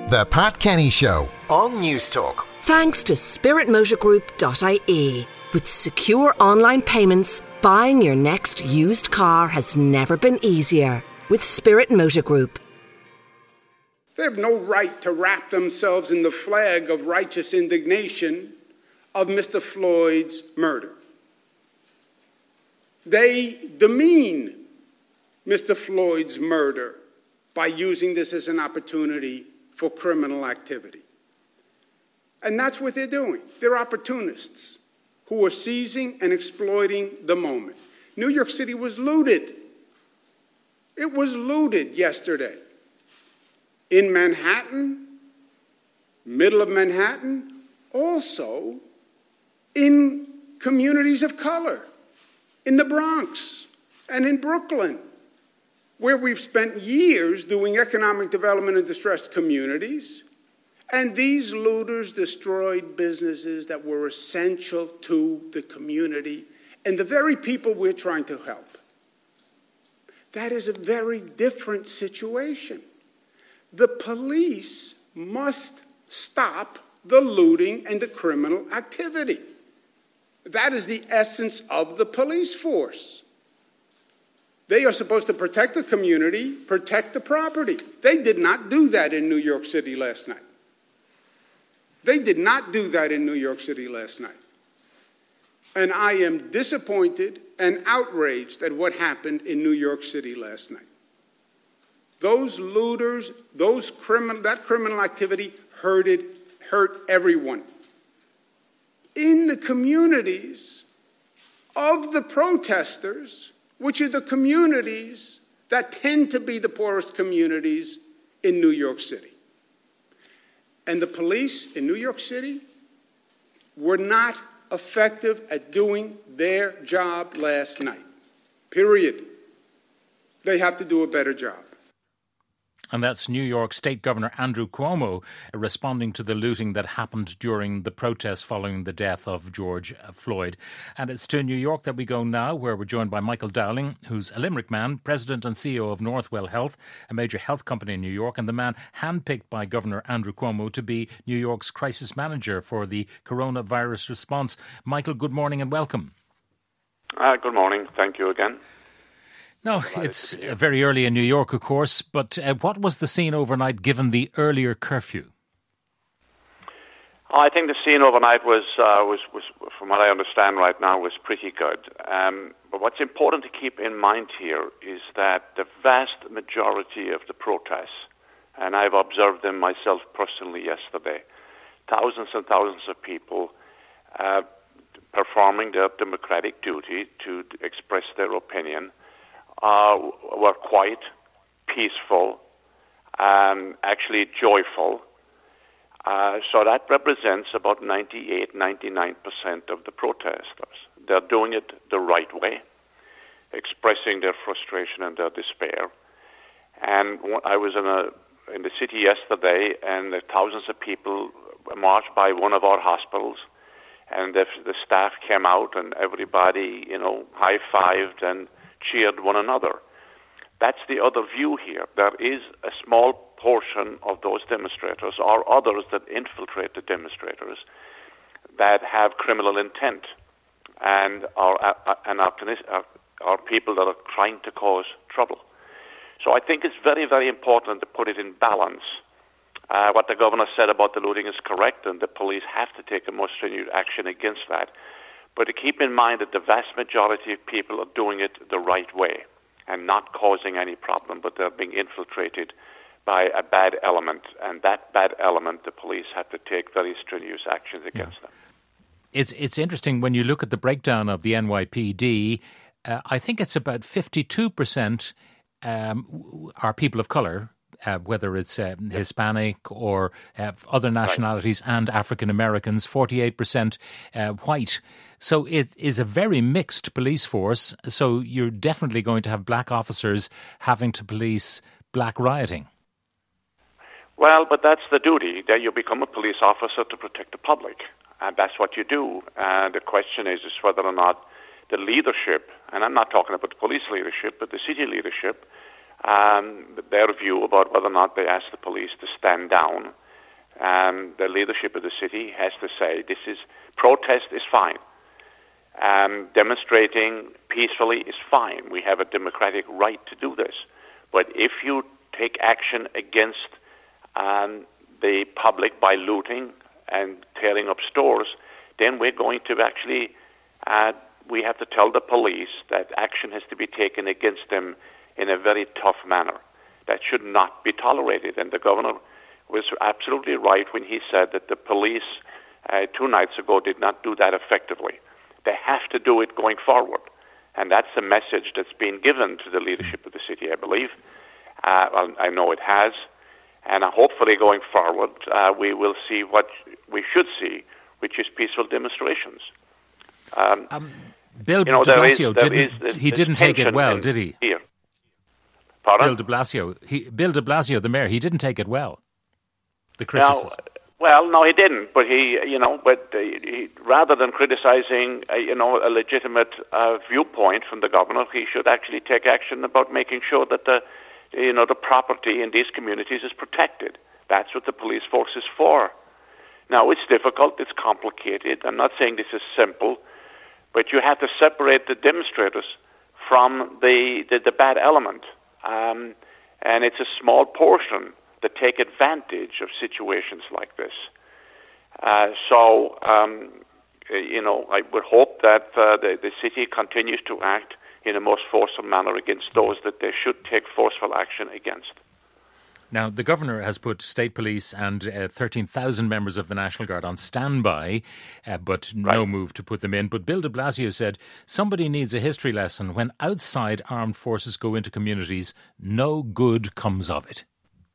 The Pat Kenny Show on News Talk. Thanks to spiritmotorgroup.ie. With secure online payments, buying your next used car has never been easier. With Spirit Motor Group. They have no right to wrap themselves in the flag of righteous indignation of Mr. Floyd's murder. They demean Mr. Floyd's murder by using this as an opportunity for criminal activity. And that's what they're doing. They're opportunists who are seizing and exploiting the moment. New York City was looted. It was looted yesterday. In Manhattan, middle of Manhattan, also in communities of color, in the Bronx and in Brooklyn, where we've spent years doing economic development in distressed communities, and these looters destroyed businesses that were essential to the community and the very people we're trying to help. That is a very different situation. The police must stop the looting and the criminal activity. That is the essence of the police force. They are supposed to protect the community, protect the property. They did not do that in New York City last night. They did not do that in New York City last night. And I am disappointed and outraged at what happened in New York City last night. Those looters, that criminal activity hurt everyone. In the communities of the protesters, which are the communities that tend to be the poorest communities in New York City. And the police in New York City were not effective at doing their job last night. Period. They have to do a better job. And that's New York State Governor Andrew Cuomo responding to the looting that happened during the protests following the death of George Floyd. And it's to New York that we go now, where we're joined by Michael Dowling, who's a Limerick man, President and CEO of Northwell Health, a major health company in New York, and the man handpicked by Governor Andrew Cuomo to be New York's crisis manager for the coronavirus response. Michael, good morning and welcome. Good morning. Thank you again. No, it's very early in New York, of course, but what was the scene overnight given the earlier curfew? I think the scene overnight was, from what I understand right now, was pretty good. But what's important to keep in mind here is that the vast majority of the protests, and I've observed them myself personally yesterday, thousands and thousands of people performing their democratic duty to express their opinion, were quite peaceful, actually joyful. So that represents about 98-99% of the protesters. They're doing it the right way, expressing their frustration and their despair. And I was in the city yesterday, and thousands of people marched by one of our hospitals, and the staff came out, and everybody, high-fived and cheered one another. That's the other view here. There is a small portion of those demonstrators or others that infiltrate the demonstrators that have criminal intent and are people that are trying to cause trouble. So I think it's very, very important to put it in balance. What the governor said about the looting is correct, and the police have to take a more stringent action against that. But to keep in mind that the vast majority of people are doing it the right way and not causing any problem, but they're being infiltrated by a bad element. And that bad element, the police have to take very strenuous actions against them. It's interesting when you look at the breakdown of the NYPD. I think it's about 52% are people of colour, whether it's Hispanic or other nationalities, right, and African Americans, 48% white. So it is a very mixed police force. So you're definitely going to have black officers having to police black rioting. Well, but that's the duty, that you become a police officer to protect the public. And that's what you do. And the question is whether or not the leadership, and I'm not talking about the police leadership, but the city leadership, their view about whether or not they ask the police to stand down. And the leadership of the city has to say, protest is fine. Demonstrating peacefully is fine. We have a democratic right to do this. But if you take action against the public by looting and tearing up stores, then we're going to actually, we have to tell the police that action has to be taken against them in a very tough manner. That should not be tolerated. And the governor was absolutely right when he said that the police 2 nights ago did not do that effectively. They have to do it going forward. And that's a message that's been given to the leadership of the city, I believe. I know it has. And hopefully going forward, we will see what we should see, which is peaceful demonstrations. Bill de Blasio didn't take it well, did he? Here. Pardon? Bill de Blasio, the mayor, he didn't take it well. The criticism. Well, no, he didn't. But he rather than criticizing, a legitimate viewpoint from the governor, he should actually take action about making sure that the property in these communities is protected. That's what the police force is for. Now, it's difficult, it's complicated. I'm not saying this is simple, but you have to separate the demonstrators from the bad element. And it's a small portion that take advantage of situations like this. I would hope that the city continues to act in a most forceful manner against those that they should take forceful action against. Now, the governor has put state police and 13,000 members of the National Guard on standby, but no move to put them in. But Bill de Blasio said somebody needs a history lesson. When outside armed forces go into communities, no good comes of it.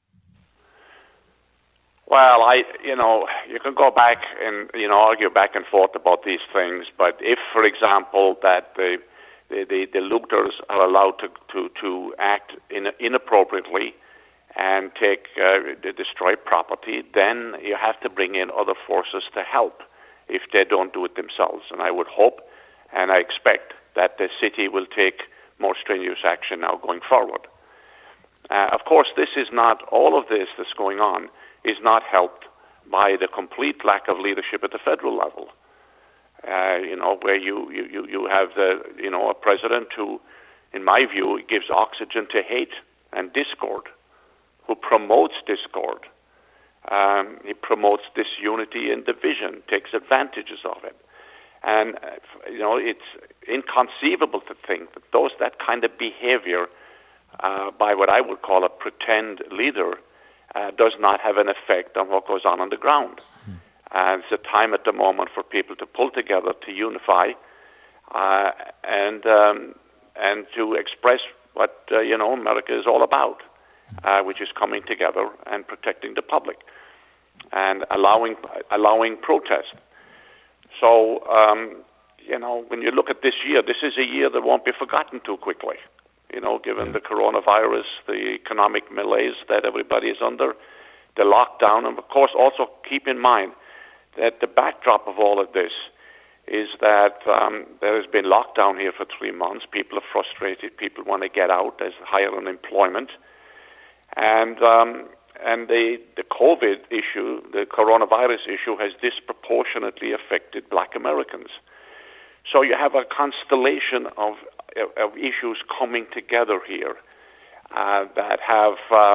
Well, you can go back and, argue back and forth about these things. But if, for example, that the looters are allowed to act inappropriately and destroy property, then you have to bring in other forces to help if they don't do it themselves. And I would hope and I expect that the city will take more strenuous action now going forward. Of course, all of this that's going on is not helped by the complete lack of leadership at the federal level. Where you have a president who, in my view, gives oxygen to hate and discord, who promotes discord. He promotes disunity and division, takes advantages of it. And, it's inconceivable to think that that kind of behavior by what I would call a pretend leader does not have an effect on what goes on the ground. It's a time at the moment for people to pull together, to unify, and to express what America is all about, which is coming together and protecting the public and allowing protest. So when you look at this year, this is a year that won't be forgotten too quickly. Given the coronavirus, the economic malaise that everybody is under, the lockdown, and of course also keep in mind that the backdrop of all of this is that there has been lockdown here for 3 months. People are frustrated. People want to get out. There's higher unemployment. And the COVID issue, the coronavirus issue, has disproportionately affected Black Americans. So you have a constellation of issues coming together here that have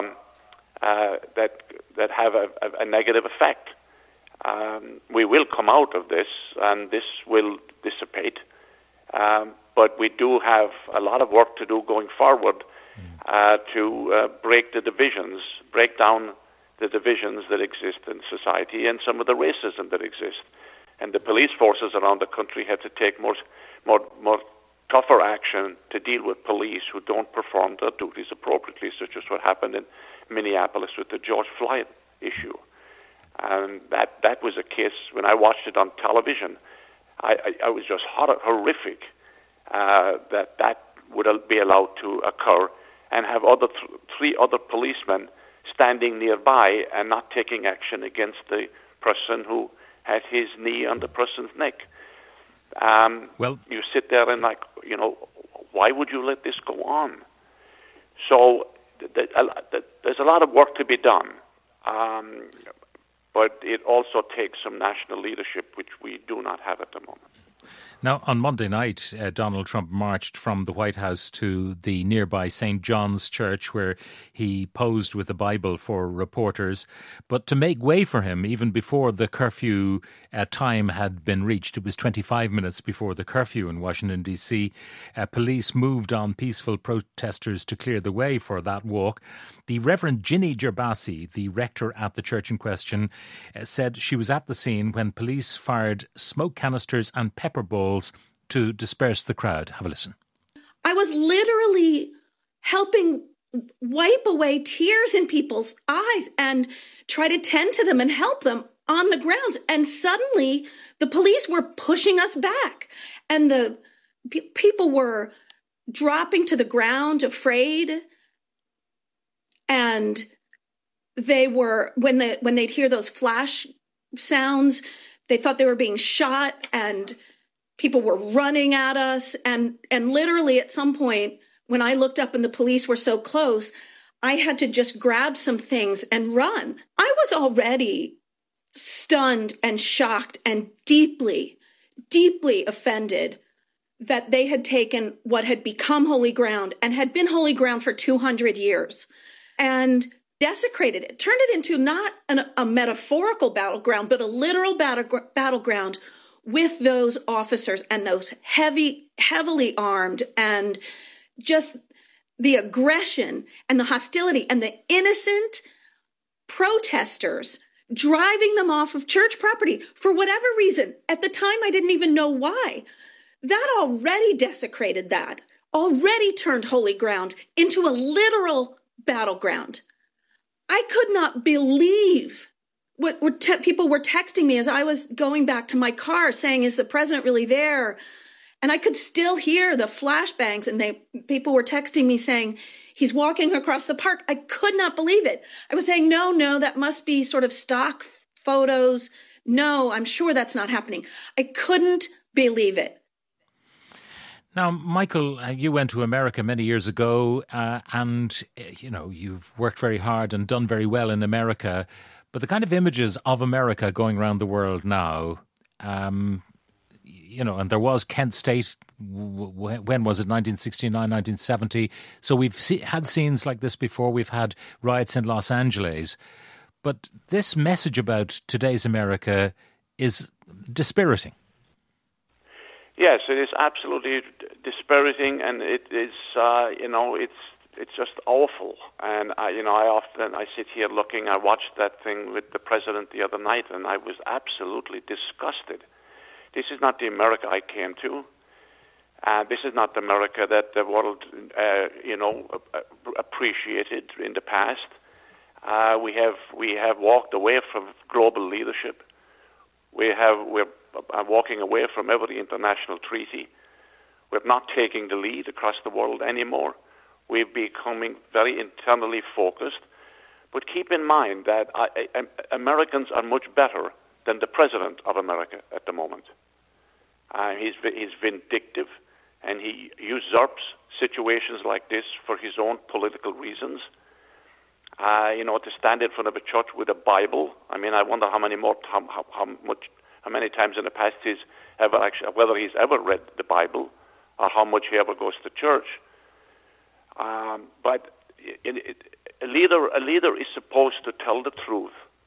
a negative effect. We will come out of this, and this will dissipate. But we do have a lot of work to do going forward to break down the divisions that exist in society and some of the racism that exists. And the police forces around the country have to take more tougher action to deal with police who don't perform their duties appropriately, such as what happened in Minneapolis with the George Floyd issue. And that was a case, when I watched it on television, I was just horrific that would be allowed to occur, and have three other policemen standing nearby and not taking action against the person who had his knee on the person's neck. You sit there and why would you let this go on? So there's a lot of work to be done, but it also takes some national leadership, which we do not have at the moment. Now, on Monday night, Donald Trump marched from the White House to the nearby St. John's Church, where he posed with the Bible for reporters. But to make way for him, even before the curfew time had been reached, it was 25 minutes before the curfew in Washington, D.C., police moved on peaceful protesters to clear the way for that walk. The Reverend Ginny Gerbasi, the rector at the church in question, said she was at the scene when police fired smoke canisters and pepper balls to disperse the crowd. Have a listen. I was literally helping wipe away tears in people's eyes and try to tend to them and help them on the grounds. And suddenly the police were pushing us back, and the people were dropping to the ground afraid. And they were, when they'd hear those flash sounds, they thought they were being shot, and people were running at us. And literally at some point, when I looked up and the police were so close, I had to just grab some things and run. I was already stunned and shocked and deeply, deeply offended that they had taken what had become holy ground and had been holy ground for 200 years and desecrated it, turned it into not a metaphorical battleground, but a literal battleground with those officers and those heavily armed, and just the aggression and the hostility and the innocent protesters driving them off of church property for whatever reason. At the time, I didn't even know why. That already desecrated that, already turned holy ground into a literal battleground. I could not believe what people were texting me as I was going back to my car saying, is the president really there? And I could still hear the flashbangs, and people were texting me saying, he's walking across the park. I could not believe it. I was saying, no, that must be sort of stock photos. No, I'm sure that's not happening. I couldn't believe it. Now, Michael, you went to America many years ago, and, you've worked very hard and done very well in America. But the kind of images of America going around the world now, and there was Kent State, when was it, 1969, 1970? So we've had scenes like this before. We've had riots in Los Angeles. But this message about today's America is dispiriting. Yes, it is absolutely dispiriting, and it is, it's just awful. And I sit here looking. I watched that thing with the president the other night, and I was absolutely disgusted. This is not the America I came to. This is not the America that the world, appreciated in the past. We have walked away from global leadership. We're walking away from every international treaty. We're not taking the lead across the world anymore. We're becoming very internally focused. But keep in mind that Americans are much better than the president of America at the moment. He's vindictive, and he usurps situations like this for his own political reasons. To stand in front of a church with a Bible. I mean, I wonder how many times in the past whether he's ever read the Bible, or how much he ever goes to church. But a leader is supposed to tell the truth,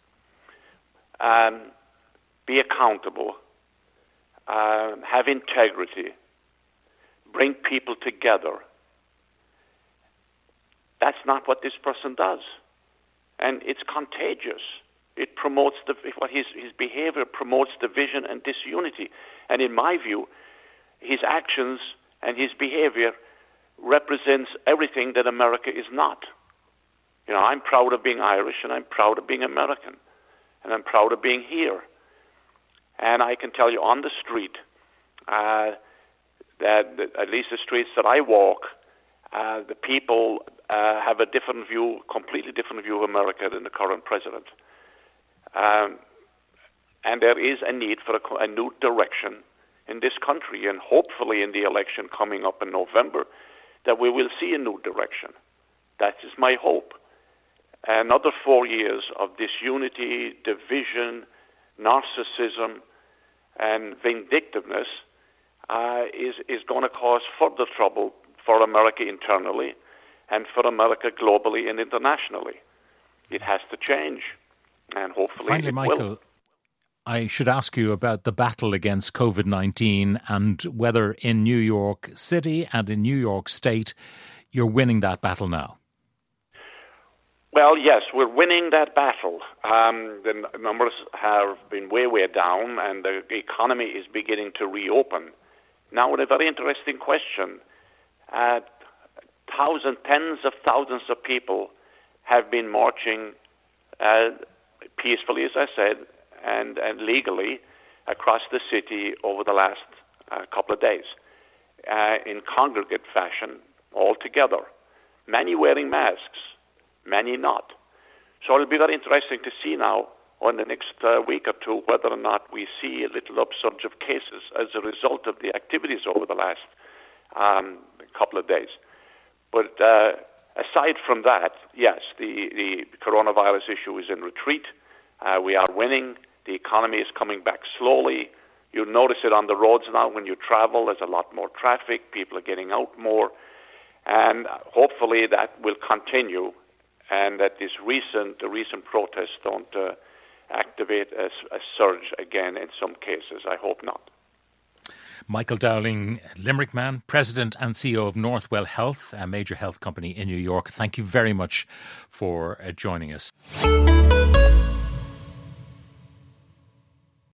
be accountable, have integrity, bring people together. That's not what this person does, and it's contagious. It promotes his behavior promotes division and disunity, and in my view, his actions and his behavior represents everything that America is not. I'm proud of being Irish, and I'm proud of being American, and I'm proud of being here. And I can tell you on the street that at least the streets that I walk, the people have a different view, completely different view of America than the current president. And there is a need for a new direction in this country, and hopefully in the election coming up in November, that we will see a new direction. That is my hope. Another 4 years of disunity, division, narcissism, and vindictiveness is going to cause further trouble for America internally and for America globally and internationally. It has to change, and hopefully finally, it Michael, will. I should ask you about the battle against COVID-19 and whether in New York City and in New York State you're winning that battle now. Well, yes, we're winning that battle. The numbers have been way down, and the economy is beginning to reopen. Now, a very interesting question. Tens of thousands of people have been marching peacefully, as I said, and legally across the city over the last couple of days in congregate fashion all together. Many wearing masks, many not. So it'll be very interesting to see now on the next week or two whether or not we see a little upsurge of cases as a result of the activities over the last couple of days. But aside from that, yes, the coronavirus issue is in retreat. We are winning. The economy is coming back slowly. You'll notice it on the roads now when you travel. There's a lot more traffic. People are getting out more. And hopefully that will continue, and that the recent protests don't activate a surge again in some cases. I hope not. Michael Dowling, Limerick man, President and CEO of Northwell Health, a major health company in New York. Thank you very much for joining us.